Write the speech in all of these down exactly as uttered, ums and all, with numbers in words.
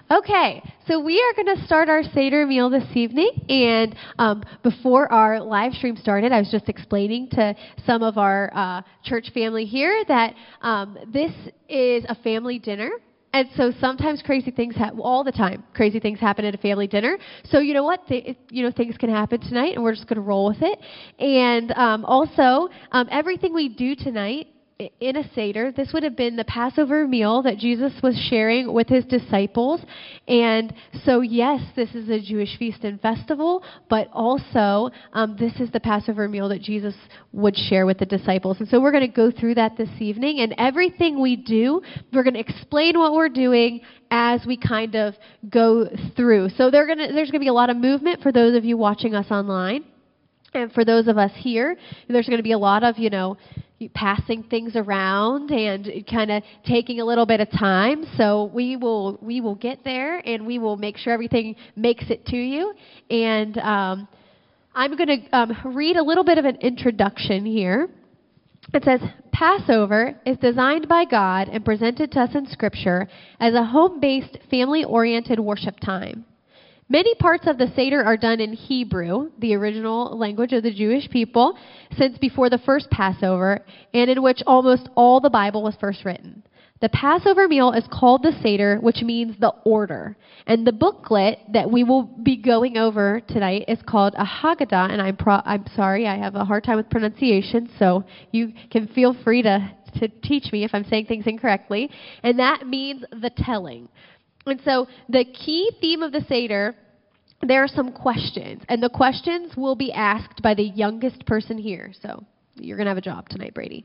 Okay, so we are going to start our Seder meal this evening, and um, before our live stream started, I was just explaining to some of our uh, church family here that um, this is a family dinner, and so sometimes crazy things happen, all the time, crazy things happen at a family dinner. So you know what, Th- you know, things can happen tonight, and we're just going to roll with it. And um, also, um, everything we do tonight, in a Seder, this would have been the Passover meal that Jesus was sharing with his disciples. And so, yes, this is a Jewish feast and festival, but also um, this is the Passover meal that Jesus would share with the disciples. And so we're going to go through that this evening. And everything we do, we're going to explain what we're doing as we kind of go through. So they're gonna, there's going to be a lot of movement for those of you watching us online. And for those of us here, there's going to be a lot of, you know, passing things around and kind of taking a little bit of time. So we will we will get there, and we will make sure everything makes it to you. And um, I'm going to um, read a little bit of an introduction here. It says, Passover is designed by God and presented to us in Scripture as a home-based, family-oriented worship time. Many parts of the Seder are done in Hebrew, the original language of the Jewish people, since before the first Passover, and in which almost all the Bible was first written. The Passover meal is called the Seder, which means the order. And the booklet that we will be going over tonight is called a Haggadah, and I'm pro- I'm sorry, I have a hard time with pronunciation, so you can feel free to, to teach me if I'm saying things incorrectly. And that means the telling. And so the key theme of the Seder, there are some questions. And the questions will be asked by the youngest person here. So you're going to have a job tonight, Brady.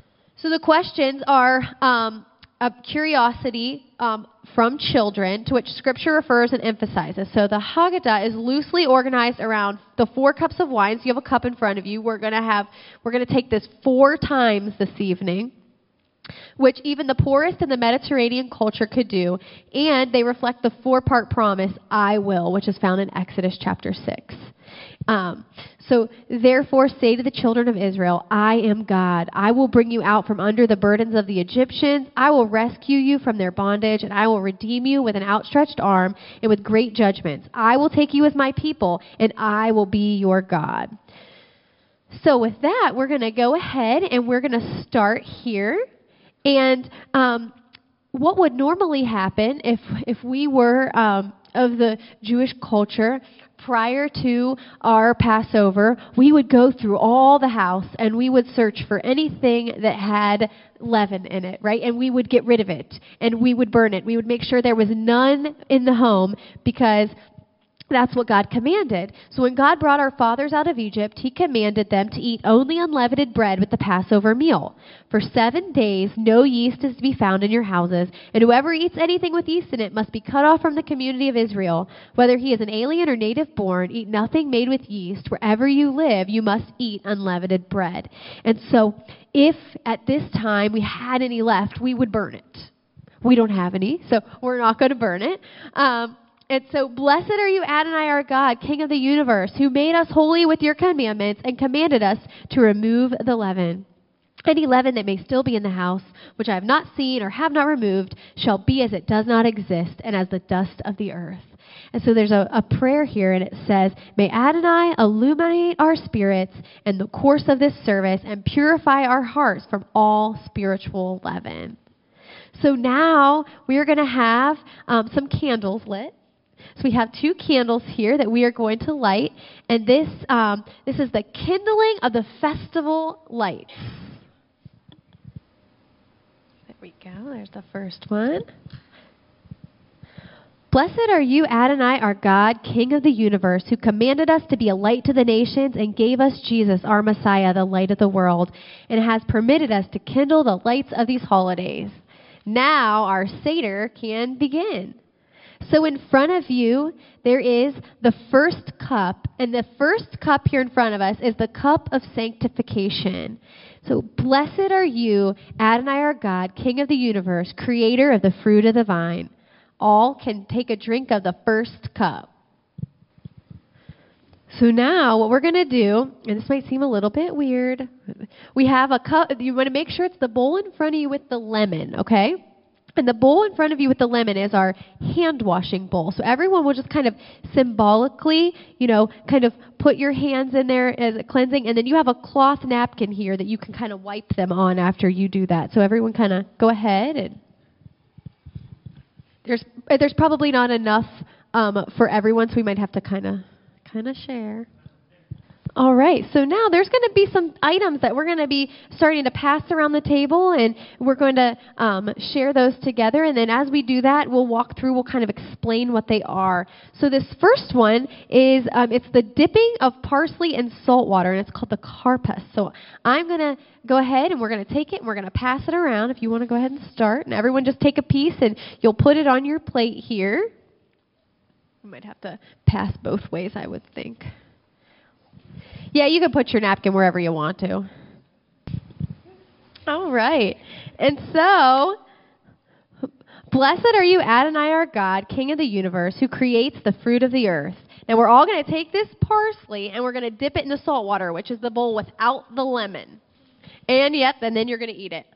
So the questions are um, a curiosity um, from children to which Scripture refers and emphasizes. So the Haggadah is loosely organized around the four cups of wine. So you have a cup in front of you. We're going to have, we're going to take this four times this evening, which even the poorest in the Mediterranean culture could do, and they reflect the four-part promise, I will, which is found in Exodus chapter six. Um, so, therefore say to the children of Israel, I am God. I will bring you out from under the burdens of the Egyptians. I will rescue you from their bondage, and I will redeem you with an outstretched arm and with great judgments. I will take you as my people, and I will be your God. So with that, we're going to go ahead and we're going to start here. And um, what would normally happen if if we were um, of the Jewish culture prior to our Passover, we would go through all the house and we would search for anything that had leaven in it, right? And we would get rid of it and we would burn it. We would make sure there was none in the home because that's what God commanded. So when God brought our fathers out of Egypt, he commanded them to eat only unleavened bread with the Passover meal. For seven days, no yeast is to be found in your houses, and whoever eats anything with yeast in it must be cut off from the community of Israel. Whether he is an alien or native born, eat nothing made with yeast. Wherever you live, you must eat unleavened bread. And so if at this time we had any left, we would burn it. We don't have any, so we're not going to burn it. Um, And so, blessed are you, Adonai, our God, King of the universe, who made us holy with your commandments and commanded us to remove the leaven. Any leaven that may still be in the house, which I have not seen or have not removed, shall be as it does not exist and as the dust of the earth. And so there's a, a prayer here, and it says, may Adonai illuminate our spirits in the course of this service and purify our hearts from all spiritual leaven. So now we are going to have um, some candles lit. So we have two candles here that we are going to light, and this um, this is the kindling of the festival lights. There we go. There's the first one. Blessed are you, Adonai, our God, King of the universe, who commanded us to be a light to the nations and gave us Jesus, our Messiah, the light of the world, and has permitted us to kindle the lights of these holidays. Now our Seder can begin. So in front of you, there is the first cup, and the first cup here in front of us is the cup of sanctification. So blessed are you, Adonai our God, King of the universe, creator of the fruit of the vine. All can take a drink of the first cup. So now what we're going to do, and this might seem a little bit weird, we have a cup. You want to make sure it's the bowl in front of you with the lemon, okay? And the bowl in front of you with the lemon is our hand washing bowl. So everyone will just kind of symbolically, you know, kind of put your hands in there as a cleansing. And then you have a cloth napkin here that you can kind of wipe them on after you do that. So everyone kind of go ahead. And there's there's probably not enough um, for everyone, so we might have to kind of kind of share. All right, so now there's going to be some items that we're going to be starting to pass around the table, and we're going to um, share those together. And then as we do that, we'll walk through, we'll kind of explain what they are. So this first one is, um, it's the dipping of parsley in salt water, and it's called the karpas. So I'm going to go ahead, and we're going to take it, and we're going to pass it around. If you want to go ahead and start, and everyone just take a piece, and you'll put it on your plate here. You might have to pass both ways, I would think. Yeah, you can put your napkin wherever you want to. All right. And so, blessed are you, Adonai our God, King of the universe, who creates the fruit of the earth. Now, we're all going to take this parsley, and we're going to dip it in the salt water, which is the bowl without the lemon. And, yep, and then you're going to eat it.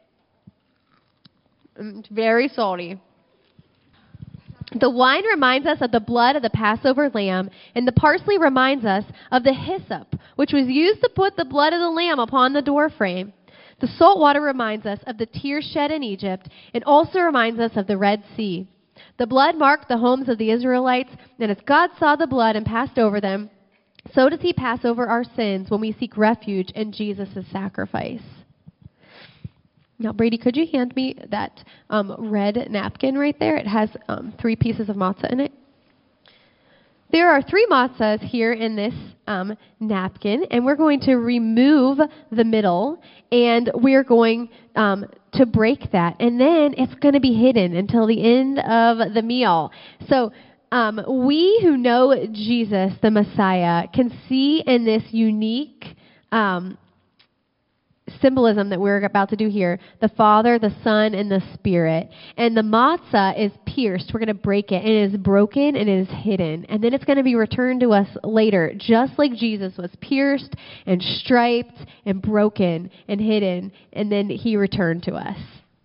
It's very salty. The wine reminds us of the blood of the Passover lamb, and the parsley reminds us of the hyssop, which was used to put the blood of the lamb upon the doorframe. The salt water reminds us of the tears shed in Egypt, and also reminds us of the Red Sea. The blood marked the homes of the Israelites, and as God saw the blood and passed over them, so does he pass over our sins when we seek refuge in Jesus' sacrifice. Now, Brady, could you hand me that um, red napkin right there? It has um, three pieces of matzah in it. There are three matzahs here in this um, napkin, and we're going to remove the middle, and we're going um, to break that. And then it's going to be hidden until the end of the meal. So um, we who know Jesus, the Messiah, can see in this unique um symbolism that we're about to do here, the Father, the Son, and the Spirit. And the matzah is pierced. We're going to break it, and it is broken, and it is hidden. And then it's going to be returned to us later, just like Jesus was pierced and striped and broken and hidden, and then he returned to us.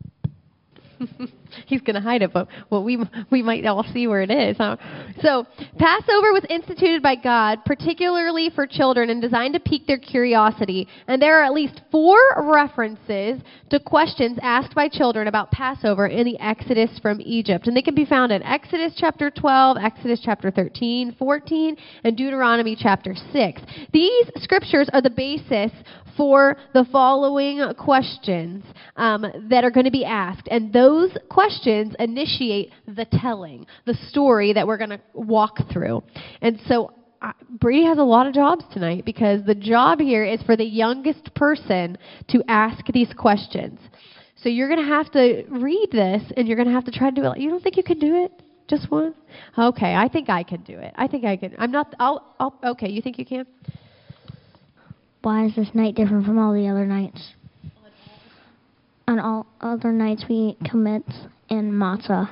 He's going to hide it, but well, we we might all see where it is. Huh? So Passover was instituted by God, particularly for children, and designed to pique their curiosity. And there are at least four references to questions asked by children about Passover in the Exodus from Egypt. And they can be found in Exodus chapter twelve, Exodus chapter thirteen, fourteen, and Deuteronomy chapter six. These scriptures are the basis for the following questions um, that are going to be asked. And those questions initiate the telling, the story that we're going to walk through. And so uh, Brady has a lot of jobs tonight, because the job here is for the youngest person to ask these questions. So you're going to have to read this, and you're going to have to try to do it. You don't think you can do it? Just one? Okay, I think I can do it. I think I can. I'm not, I'll, I'll okay, you think you can? Why is this night different from all the other nights? On all other nights we eat chametz and matzah.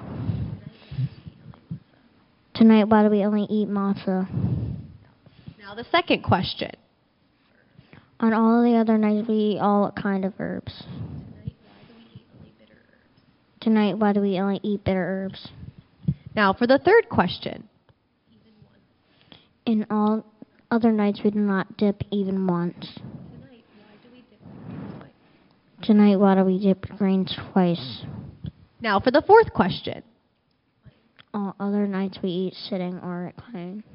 Tonight, why do we only eat matzah? Now the second question. On all the other nights we eat all kind of herbs. Tonight, why do we only eat bitter herbs? Now for the third question. In all other nights we do not dip even once. Tonight, why do we dip grains twice? Now for the fourth question. All other nights we eat sitting or reclining.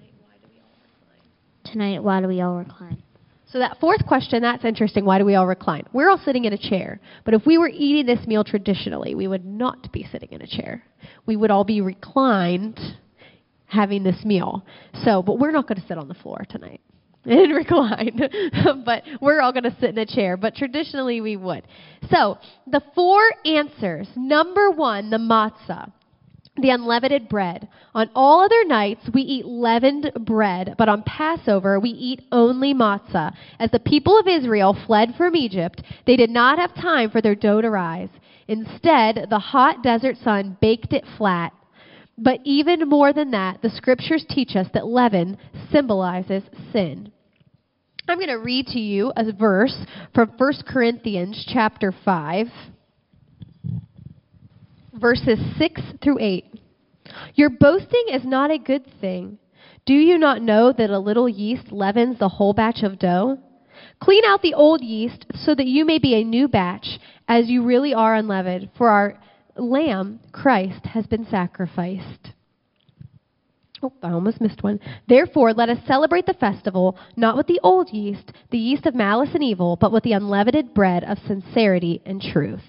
Tonight, why do we all recline? So that fourth question, that's interesting. Why do we all recline? We're all sitting in a chair. But if we were eating this meal traditionally, we would not be sitting in a chair. We would all be reclined having this meal. So, but we're not going to sit on the floor tonight and recline. But we're all going to sit in a chair. But traditionally we would. So the four answers. Number one, the matzah, the unleavened bread. On all other nights, we eat leavened bread, but on Passover, we eat only matzah. As the people of Israel fled from Egypt, they did not have time for their dough to rise. Instead, the hot desert sun baked it flat. But even more than that, the scriptures teach us that leaven symbolizes sin. I'm going to read to you a verse from First Corinthians chapter five. verses six through eight. Your boasting is not a good thing. Do you not know that a little yeast leavens the whole batch of dough? Clean out the old yeast so that you may be a new batch, as you really are unleavened, for our Lamb, Christ, has been sacrificed. Oh, I almost missed one. Therefore, let us celebrate the festival, not with the old yeast, the yeast of malice and evil, but with the unleavened bread of sincerity and truth.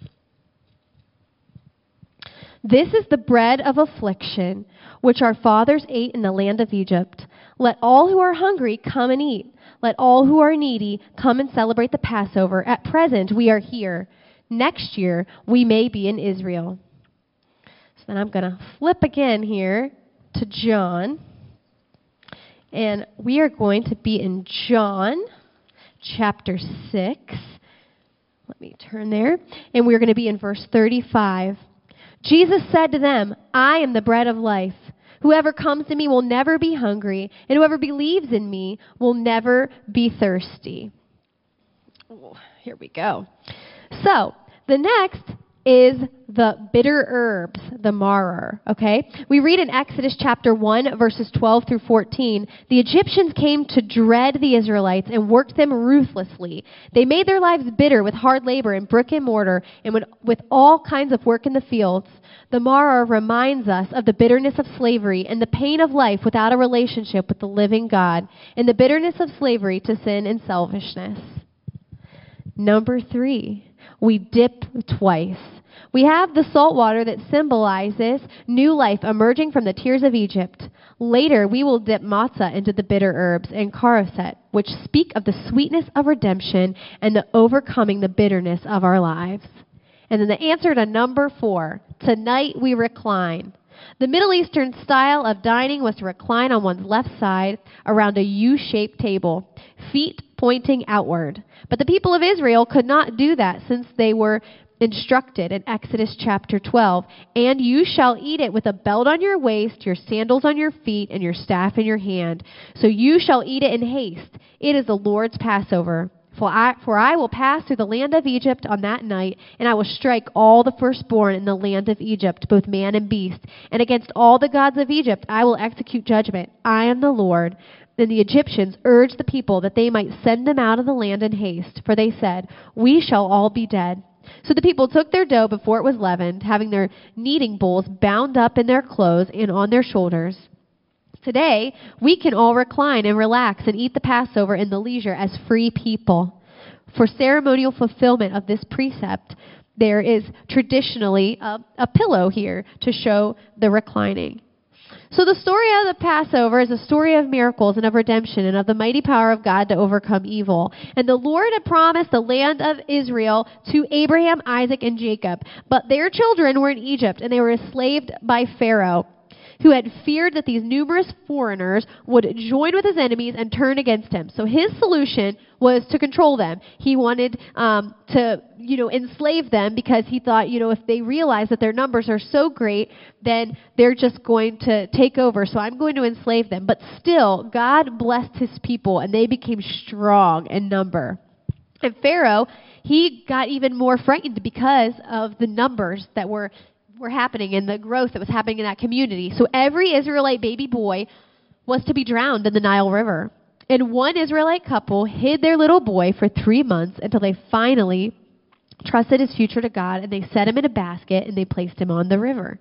This is the bread of affliction, which our fathers ate in the land of Egypt. Let all who are hungry come and eat. Let all who are needy come and celebrate the Passover. At present, we are here. Next year, we may be in Israel. So then I'm going to flip again here to John. And we are going to be in John chapter six. Let me turn there. And we're going to be in verse thirty-five. Jesus said to them, I am the bread of life. Whoever comes to me will never be hungry, and whoever believes in me will never be thirsty. Oh, here we go. So, the next is the bitter herbs, the maror, okay? We read in Exodus chapter one, verses twelve through fourteen, the Egyptians came to dread the Israelites and worked them ruthlessly. They made their lives bitter with hard labor and brick and mortar and with, with all kinds of work in the fields. The maror reminds us of the bitterness of slavery and the pain of life without a relationship with the living God, and the bitterness of slavery to sin and selfishness. Number three, we dip twice. We have the salt water that symbolizes new life emerging from the tears of Egypt. Later, we will dip matzah into the bitter herbs and charoset, which speak of the sweetness of redemption and the overcoming the bitterness of our lives. And then the answer to number four, tonight we recline. The Middle Eastern style of dining was to recline on one's left side around a U-shaped table, feet pointing outward. But the people of Israel could not do that since they were instructed in Exodus chapter twelve, and you shall eat it with a belt on your waist, your sandals on your feet, and your staff in your hand. So you shall eat it in haste. It is the Lord's Passover. For I, for I will pass through the land of Egypt on that night, and I will strike all the firstborn in the land of Egypt, both man and beast. And against all the gods of Egypt I will execute judgment. I am the Lord. Then the Egyptians urged the people that they might send them out of the land in haste, for they said, we shall all be dead. So the people took their dough before it was leavened, having their kneading bowls bound up in their clothes and on their shoulders. Today, we can all recline and relax and eat the Passover in the leisure as free people. For ceremonial fulfillment of this precept, there is traditionally a, a pillow here to show the reclining. So the story of the Passover is a story of miracles and of redemption and of the mighty power of God to overcome evil. And the Lord had promised the land of Israel to Abraham, Isaac, and Jacob. But their children were in Egypt, and they were enslaved by Pharaoh, who had feared that these numerous foreigners would join with his enemies and turn against him. So his solution was to control them. He wanted um, to, you know, enslave them because he thought, you know, if they realize that their numbers are so great, then they're just going to take over. So I'm going to enslave them. But still, God blessed his people, and they became strong in number. And Pharaoh, he got even more frightened because of the numbers that were were happening and the growth that was happening in that community. So every Israelite baby boy was to be drowned in the Nile River. And one Israelite couple hid their little boy for three months until they finally trusted his future to God, and they set him in a basket and they placed him on the river.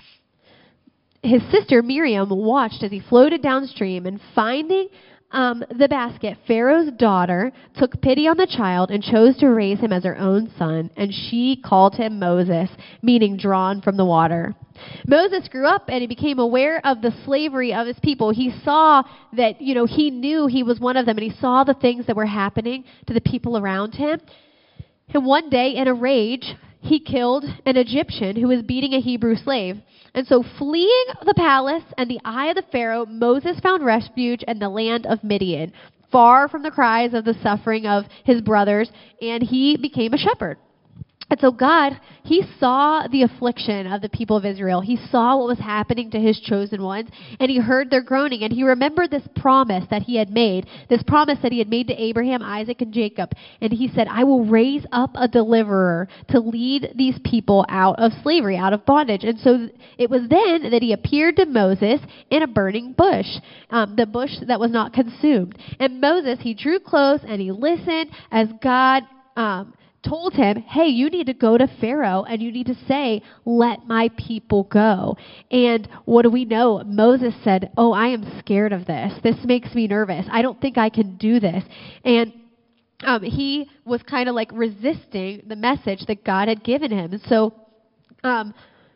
His sister Miriam watched as he floated downstream, and finding Um, the basket, Pharaoh's daughter took pity on the child and chose to raise him as her own son, and she called him Moses, meaning drawn from the water. Moses grew up and he became aware of the slavery of his people. He saw that, you know, he knew he was one of them, and he saw the things that were happening to the people around him. And one day, in a rage, he killed an Egyptian who was beating a Hebrew slave. And so, fleeing the palace and the eye of the Pharaoh, Moses found refuge in the land of Midian, far from the cries of the suffering of his brothers, and he became a shepherd. And so God, he saw the affliction of the people of Israel. He saw what was happening to his chosen ones, and he heard their groaning, and he remembered this promise that he had made, this promise that he had made to Abraham, Isaac, and Jacob. And he said, I will raise up a deliverer to lead these people out of slavery, out of bondage. And so it was then that he appeared to Moses in a burning bush, um, the bush that was not consumed. And Moses, he drew close, and he listened as God um told him, hey, you need to go to Pharaoh and you need to say, let my people go. And what do we know? Moses said, oh, I am scared of this. This makes me nervous. I don't think I can do this. And um, he was kind of like resisting the message that God had given him. And so um,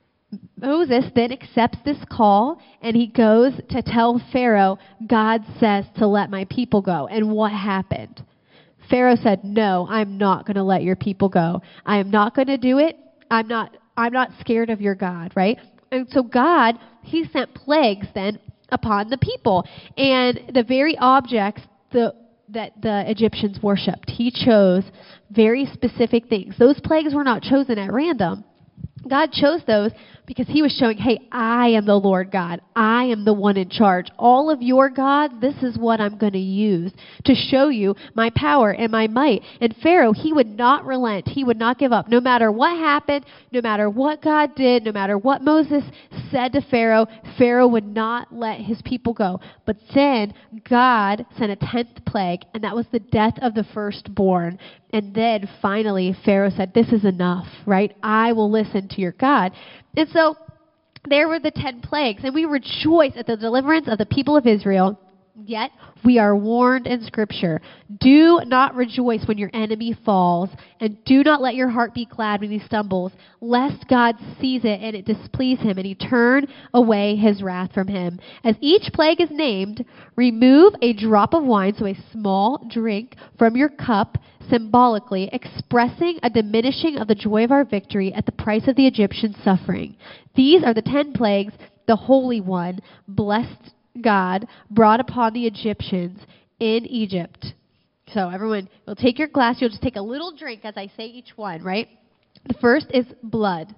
Moses then accepts this call and he goes to tell Pharaoh, God says to let my people go. And what happened? Pharaoh said, no, I'm not going to let your people go. I am not going to do it. I'm not I'm not scared of your God, right? And so God, he sent plagues then upon the people. And the very objects the, that the Egyptians worshipped, he chose very specific things. Those plagues were not chosen at random. God chose those because he was showing, hey, I am the Lord God. I am the one in charge. All of your gods, this is what I'm going to use to show you my power and my might. And Pharaoh, he would not relent. He would not give up. No matter what happened, no matter what God did, no matter what Moses said to Pharaoh, Pharaoh would not let his people go. But then God sent a tenth plague, and that was the death of the firstborn. And then finally, Pharaoh said, this is enough, right? I will listen to your God. And so there were the ten plagues, and we rejoice at the deliverance of the people of Israel. Yet we are warned in Scripture, do not rejoice when your enemy falls, and do not let your heart be glad when he stumbles, lest God sees it and it displease him, and he turn away his wrath from him. As each plague is named, remove a drop of wine, so a small drink, from your cup, symbolically expressing a diminishing of the joy of our victory at the price of the Egyptian suffering. These are the ten plagues the Holy One, blessed God, brought upon the Egyptians in Egypt. So everyone, you'll take your glass, you'll just take a little drink as I say each one, right? The first is blood.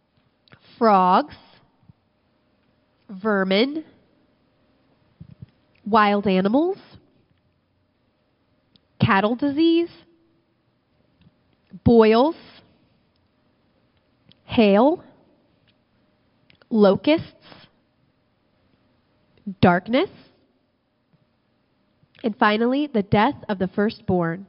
Frogs, vermin, wild animals, cattle disease, boils, hail, locusts, darkness, and finally, the death of the firstborn.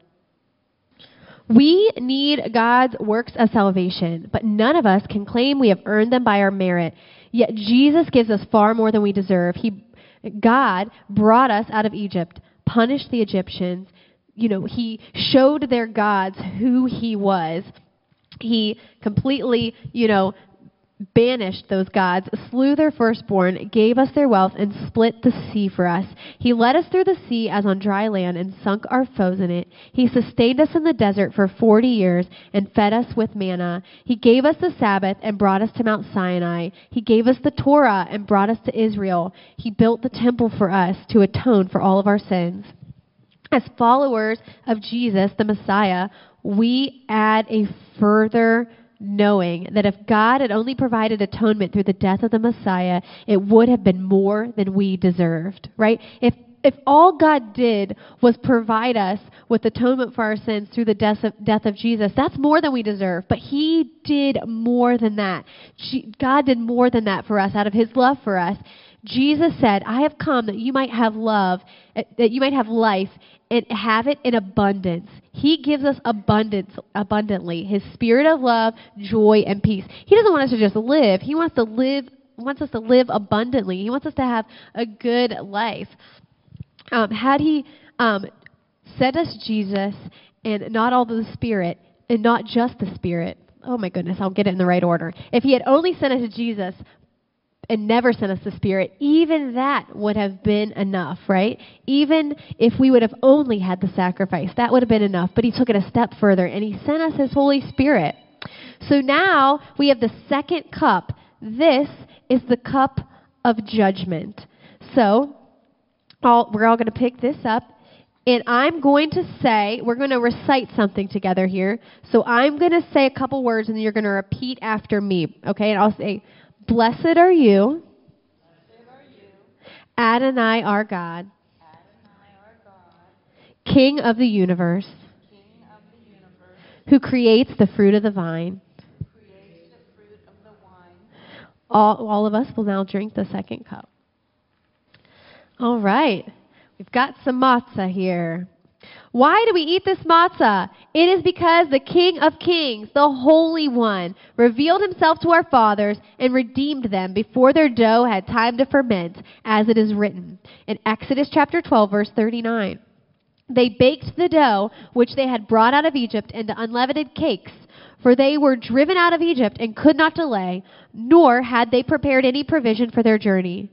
We need God's works of salvation, but none of us can claim we have earned them by our merit. Yet Jesus gives us far more than we deserve. He, God brought us out of Egypt, punished the Egyptians. You know, he showed their gods who he was. He completely, you know, banished those gods, slew their firstborn, gave us their wealth, and split the sea for us. He led us through the sea as on dry land and sunk our foes in it. He sustained us in the desert for forty years and fed us with manna. He gave us the Sabbath and brought us to Mount Sinai. He gave us the Torah and brought us to Israel. He built the temple for us to atone for all of our sins. As followers of Jesus, the Messiah, we add a further knowing that if God had only provided atonement through the death of the Messiah, it would have been more than we deserved, right? If if all God did was provide us with atonement for our sins through the death of, death of Jesus, that's more than we deserve. But he did more than that. God did more than that for us out of his love for us. Jesus said, I have come that you might have love, that you might have life, and have it in abundance. He gives us abundance, abundantly. His spirit of love, joy, and peace. He doesn't want us to just live. He wants to live. Wants us to live abundantly. He wants us to have a good life. Um, had he um, sent us Jesus and not all the Spirit, and not just the Spirit, oh my goodness, I'll get it in the right order. If he had only sent us Jesus and never sent us the Spirit, even that would have been enough, right? Even if we would have only had the sacrifice, that would have been enough. But he took it a step further, and he sent us his Holy Spirit. So now we have the second cup. This is the cup of judgment. So all, we're all going to pick this up, And I'm going to say, we're going to recite something together here. So I'm going to say a couple words, and you're going to repeat after me. Okay? And I'll say, blessed are you, blessed are you. Adonai our God, Adonai our God. King of the universe, King of the universe. Who creates the fruit of the vine. Who creates the fruit of the wine. All, all of us will now drink the second cup. All right. We've got some matzah here. Why do we eat this matzah? It is because the King of Kings, the Holy One, revealed himself to our fathers and redeemed them before their dough had time to ferment, as it is written in Exodus chapter twelve, verse thirty-nine. They baked the dough which they had brought out of Egypt into unleavened cakes, for they were driven out of Egypt and could not delay, nor had they prepared any provision for their journey.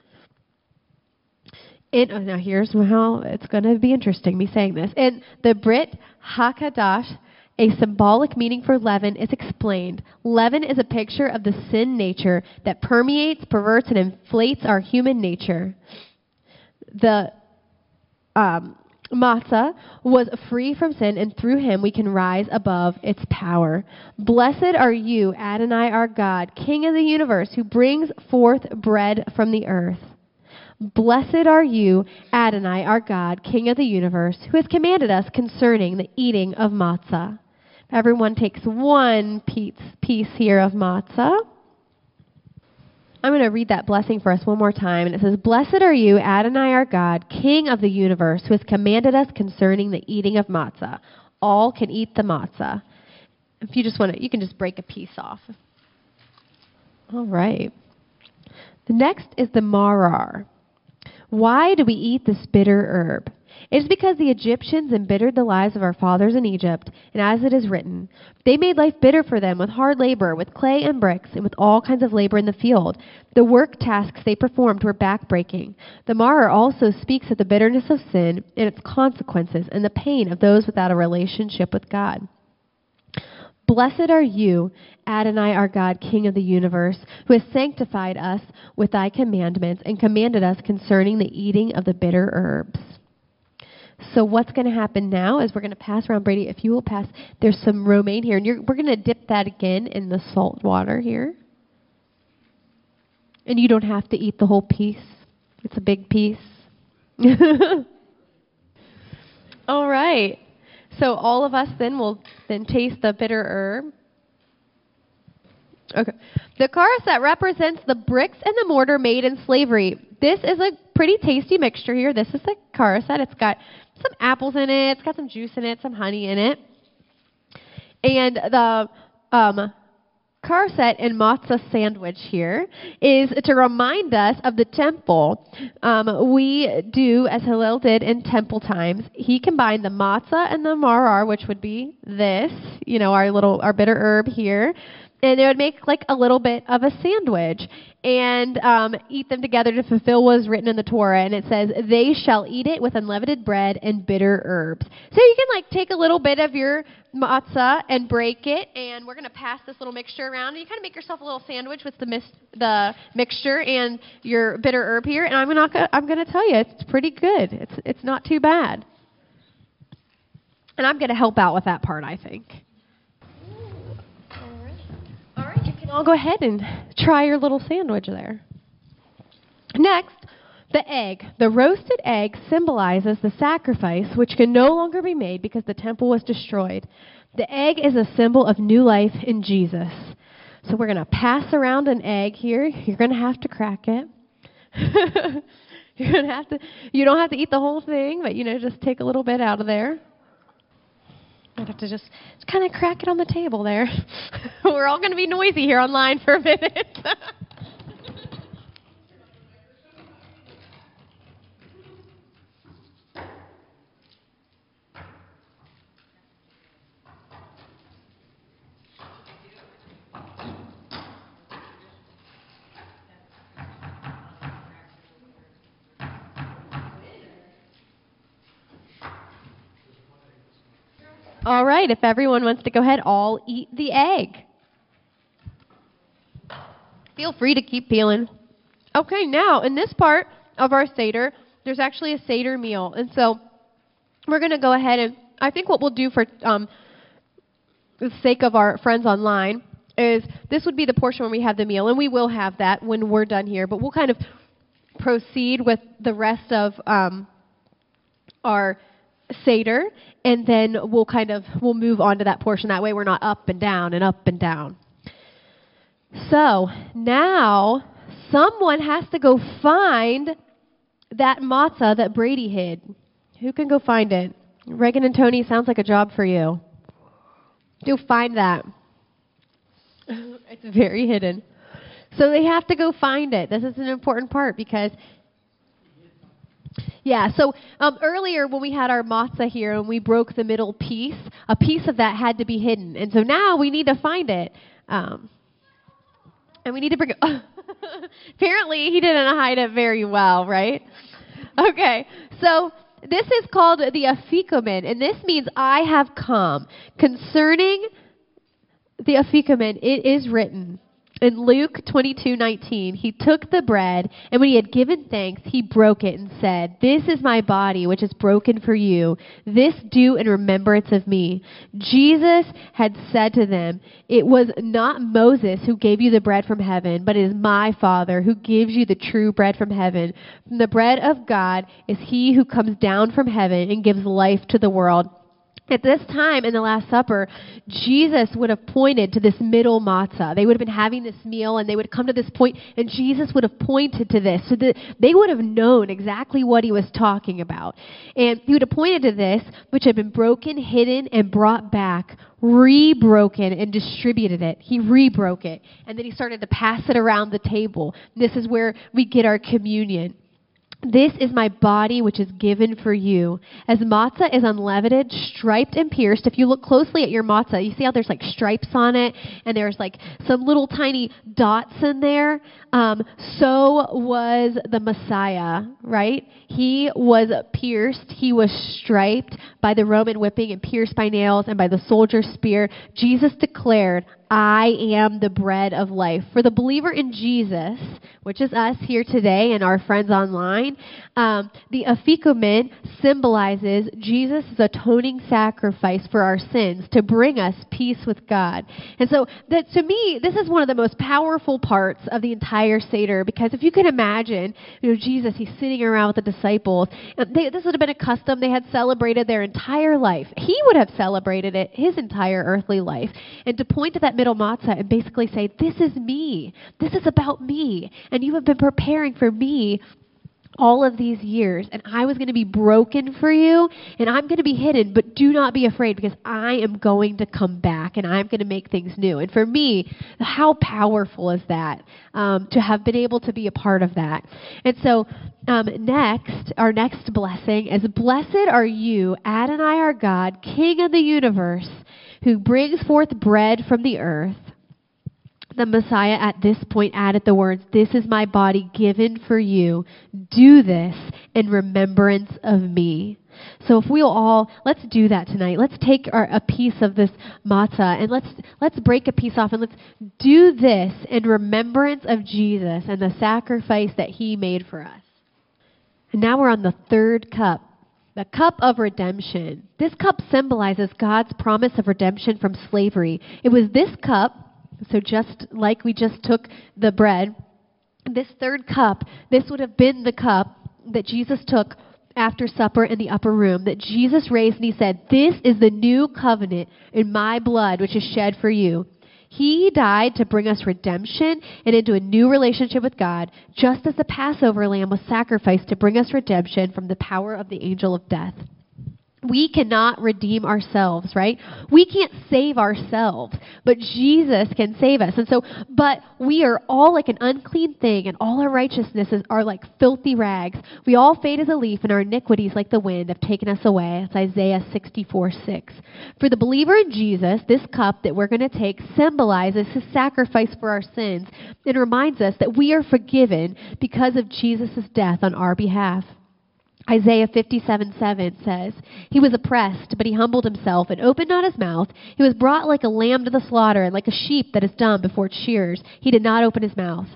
In, oh, now here's how it's going to be interesting, me saying this. In the Brit HaKadosh, a symbolic meaning for leaven is explained. Leaven is a picture of the sin nature that permeates, perverts, and inflates our human nature. The um, matzah was free from sin, and through him we can rise above its power. Blessed are you, Adonai our God, King of the universe, who brings forth bread from the earth. Blessed are you, Adonai, our God, King of the universe, who has commanded us concerning the eating of matzah. Everyone takes one piece, piece here of matzah. I'm going to read that blessing for us one more time. And it says, blessed are you, Adonai, our God, King of the universe, who has commanded us concerning the eating of matzah. All can eat the matzah. If you just want to, you can just break a piece off. All right. The next is the marar. Why do we eat this bitter herb? It is because the Egyptians embittered the lives of our fathers in Egypt, and as it is written, they made life bitter for them with hard labor, with clay and bricks, and with all kinds of labor in the field. The work tasks they performed were backbreaking. The marar also speaks of the bitterness of sin and its consequences, and the pain of those without a relationship with God. Blessed are you, Adonai our God, King of the universe, who has sanctified us with thy commandments and commanded us concerning the eating of the bitter herbs. So what's going to happen now is we're going to pass around, Brady, if you will pass, there's some romaine here, and you're, we're going to dip that again in the salt water here. And you don't have to eat the whole piece. It's a big piece. All right. So all of us then will then taste the bitter herb. Okay. The charoset represents the bricks and the mortar made in slavery. This is a pretty tasty mixture here. This is the charoset. It's got some apples in it. It's got some juice in it, some honey in it. And the um, charoset and matzah sandwich here is to remind us of the temple. Um, we do, as Hillel did in temple times, he combined the matzah and the marar, which would be this, you know, our little, our bitter herb here. And it would make like a little bit of a sandwich and um, eat them together to fulfill what is written in the Torah. And it says, they shall eat it with unleavened bread and bitter herbs. So you can like take a little bit of your matzah and break it. And we're going to pass this little mixture around. And you kind of make yourself a little sandwich with the mis- the mixture and your bitter herb here. And I'm not gonna, I'm going to tell you, it's pretty good. It's it's not too bad. And I'm going to help out with that part, I think. I'll go ahead and try your little sandwich there. Next, the egg. The roasted egg symbolizes the sacrifice which can no longer be made because the temple was destroyed. The egg is a symbol of new life in Jesus. So we're going to pass around an egg here. You're going to have to crack it. You're going to have to. You don't have to eat the whole thing, but you know, just take a little bit out of there. I'd have to just, just kind of crack it on the table there. We're all going to be noisy here online for a minute. All right, if everyone wants to go ahead, I'll eat the egg. Feel free to keep peeling. Okay, now in this part of our Seder, there's actually a Seder meal. And so we're going to go ahead and I think what we'll do for um, the sake of our friends online is this would be the portion where we have the meal, and we will have that when we're done here, but we'll kind of proceed with the rest of um, our Seder, and then we'll kind of, we'll move on to that portion. That way we're not up and down and up and down. So now someone has to go find that matzah that Brady hid. Who can go find it? Reagan and Tony, sounds like a job for you. Go find that. It's very hidden. So they have to go find it. This is an important part because, yeah, so um, earlier when we had our matzah here and we broke the middle piece, a piece of that had to be hidden. And so now we need to find it. Um, and we need to bring it. Apparently he didn't hide it very well, right? Okay, so this is called the afikomen, and this means I have come. Concerning the afikomen, it is written in Luke twenty-two nineteen, he took the bread, and when he had given thanks, he broke it and said, "This is my body, which is broken for you. This do in remembrance of me." Jesus had said to them, "It was not Moses who gave you the bread from heaven, but it is my Father who gives you the true bread from heaven. From the bread of God is he who comes down from heaven and gives life to the world." At this time in the Last Supper, Jesus would have pointed to this middle matzah. They would have been having this meal, and they would come to this point, and Jesus would have pointed to this. So that they would have known exactly what he was talking about. And he would have pointed to this, which had been broken, hidden, and brought back, re-broken, and distributed it. He re-broke it. And then he started to pass it around the table. This is where we get our communion. "This is my body, which is given for you." As matzah is unleavened, striped, and pierced, if you look closely at your matzah, you see how there's like stripes on it, and there's like some little tiny dots in there? Um, so was the Messiah, right? He was pierced, he was striped by the Roman whipping and pierced by nails and by the soldier's spear. Jesus declared, "I am the bread of life." For the believer in Jesus, which is us here today and our friends online, um, the afikomen symbolizes Jesus' atoning sacrifice for our sins to bring us peace with God. And so that, to me, this is one of the most powerful parts of the entire Seder, because if you can imagine, you know, Jesus, he's sitting around with the disciples. And they, this would have been a custom they had celebrated their entire life. He would have celebrated it his entire earthly life. And to point to that middle matzah and basically say, "This is me. This is about me. And you have been preparing for me all of these years, and I was going to be broken for you, and I'm going to be hidden, but do not be afraid, because I am going to come back, and I'm going to make things new." And for me, how powerful is that, um, to have been able to be a part of that? And so um, next, our next blessing is, "Blessed are you, Adonai our God, King of the universe, who brings forth bread from the earth." The Messiah at this point added the words, "This is my body given for you. Do this in remembrance of me." So if we'll all, let's do that tonight. Let's take our, a piece of this matzah and let's let's break a piece off and let's do this in remembrance of Jesus and the sacrifice that he made for us. And now we're on the third cup. The cup of redemption. This cup symbolizes God's promise of redemption from slavery. It was this cup, so just like we just took the bread, this third cup, this would have been the cup that Jesus took after supper in the upper room, that Jesus raised, and he said, "This is the new covenant in my blood, which is shed for you." He died to bring us redemption and into a new relationship with God, just as the Passover lamb was sacrificed to bring us redemption from the power of the angel of death. We cannot redeem ourselves, right? We can't save ourselves, but Jesus can save us. And so, but we are all like an unclean thing, and all our righteousnesses are like filthy rags. We all fade as a leaf, and our iniquities, like the wind, have taken us away. That's Isaiah sixty-four six. For the believer in Jesus, this cup that we're going to take symbolizes his sacrifice for our sins. It reminds us that we are forgiven because of Jesus' death on our behalf. Isaiah fifty-seven seven says, "He was oppressed, but he humbled himself and opened not his mouth. He was brought like a lamb to the slaughter, and like a sheep that is dumb before its shearers. He did not open his mouth."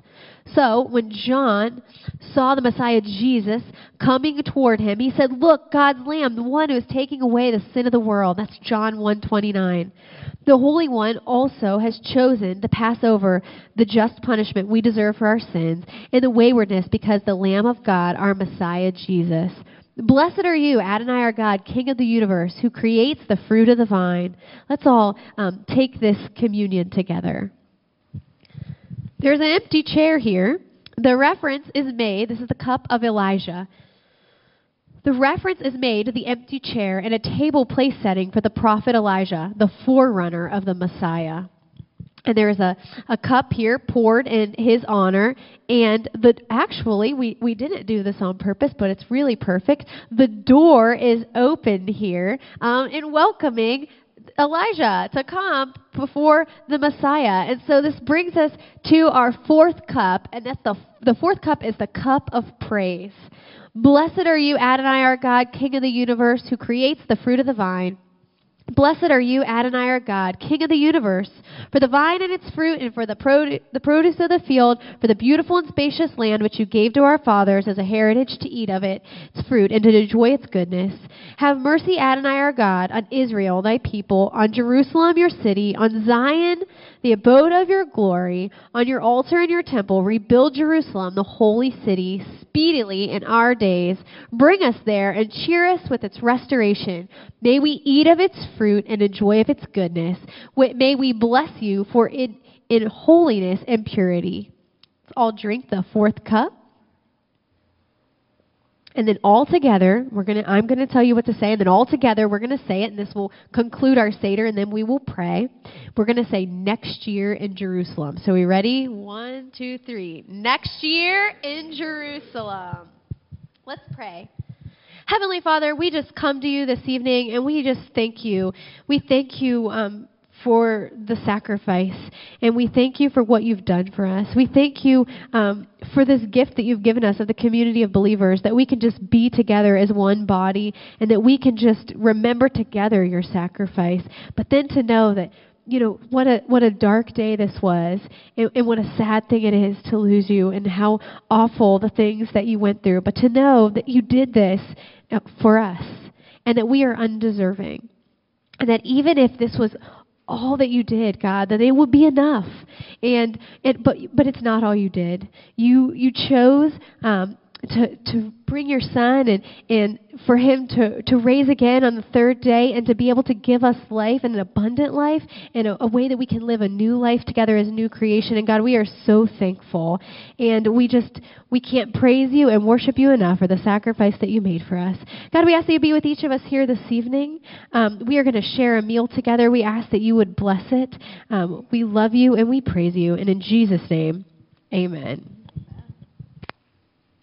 So when John saw the Messiah Jesus coming toward him, he said, "Look, God's Lamb, the one who is taking away the sin of the world." That's John one twenty-nine. The Holy One also has chosen to pass over the just punishment we deserve for our sins and the waywardness because the Lamb of God, our Messiah Jesus. Blessed are you, Adonai our God, King of the universe, who creates the fruit of the vine. Let's all um, take this communion together. There's an empty chair here. The reference is made, this is the cup of Elijah. The reference is made to the empty chair and a table place setting for the prophet Elijah, the forerunner of the Messiah. And there's a, a cup here poured in his honor. And the actually, we, we didn't do this on purpose, but it's really perfect. The door is open here um, in welcoming Elijah to come before the Messiah. And so this brings us to our fourth cup, and that's the the fourth cup is the cup of praise. Blessed are you, Adonai our God, King of the universe, who creates the fruit of the vine. Blessed are you, Adonai our God, King of the universe, for the vine and its fruit, and for the, produ- the produce of the field, for the beautiful and spacious land which you gave to our fathers as a heritage to eat of it, its fruit, and to enjoy its goodness. Have mercy, Adonai our God, on Israel, thy people, on Jerusalem, your city, on Zion, the abode of your glory, on your altar and your temple. Rebuild Jerusalem, the holy city, speedily in our days. Bring us there and cheer us with its restoration. May we eat of its fruit and enjoy of its goodness. May we bless you for it in holiness and purity. Let's all drink the fourth cup. And then all together, we're gonna I'm gonna tell you what to say, and then all together we're gonna say it, and this will conclude our Seder, and then we will pray. We're gonna say next year in Jerusalem. So we ready? One, two, three. Next year in Jerusalem. Let's pray. Heavenly Father, we just come to you this evening, and we just thank you. We thank you um, for the sacrifice, and we thank you for what you've done for us. We thank you um, for this gift that you've given us of the community of believers, that we can just be together as one body, and that we can just remember together your sacrifice. But then to know that, you know, what a what a dark day this was, and, and what a sad thing it is to lose you, and how awful the things that you went through. But to know that you did this for us, and that we are undeserving, and that even if this was all that you did, God, that it would be enough. And it, but but it's not all you did. You you chose um, to to bring your Son, and and for him to to raise again on the third day, and to be able to give us life, and an abundant life, and a, a way that we can live a new life together as a new creation. And God, we are so thankful, and we just we can't praise you and worship you enough for the sacrifice that you made for us. God, we ask that you be with each of us here this evening. Um, we are going to share a meal together. We ask that you would bless it. Um, we love you and we praise you, and in Jesus' name, amen.